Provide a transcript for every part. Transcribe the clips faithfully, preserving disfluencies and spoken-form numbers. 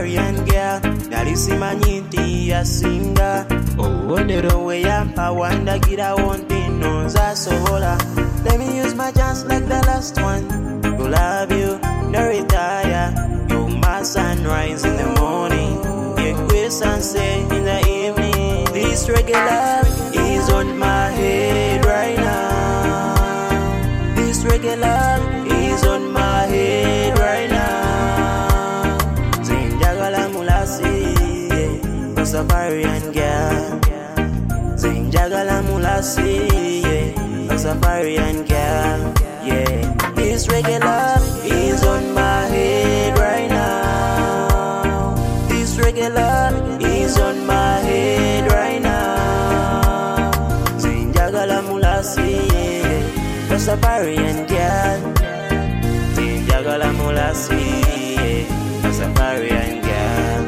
Rastafarian girl, nalisi manyinti ya singa. Obonero we yampa wanda gira wonte nonza sola. Let me use my chance like the last one. To love you, no retire. You my sunrise in the morning. You quit sunset in the evening. This reggae love is on my head right now. This reggae love is on my head right now. Zinjagala mulasi, Rastafarian girl. Zinjagala mulasi, Rastafarian girl. Yeah, this reggae love is on my head right now. This reggae love is on my head right now. Zinjagala mulasi, Rastafarian girl. Zinjagala mulasi, Rastafarian girl.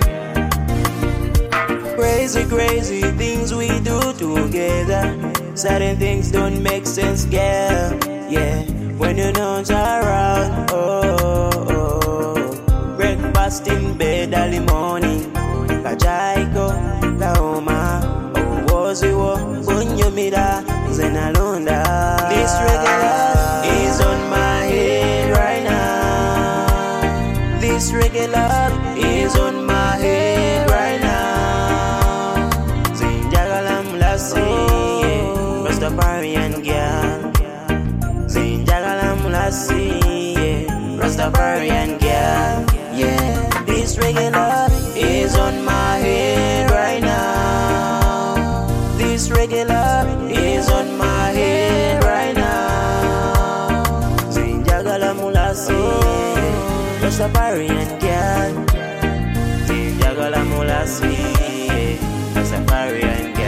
Crazy, crazy things we do together. Certain things don't make sense, girl. Yeah, when you're not around. Oh, oh. Breakfast in bed early morning. Kajaiko, Kaoma. Oh, was it what? Kunyumida, Zenalonda. This regular is on my head right now. This regular is on my head right now. Zinjagala mulasi, Rastafarian girl. Zinjagala mulasi, Rastafarian girl. Yeah, this reggae love is on my head right now. This reggae love is on my head right now. Zinjagala mulasi, Rastafarian girl. Zinjagala mulasi, Rastafarian girl.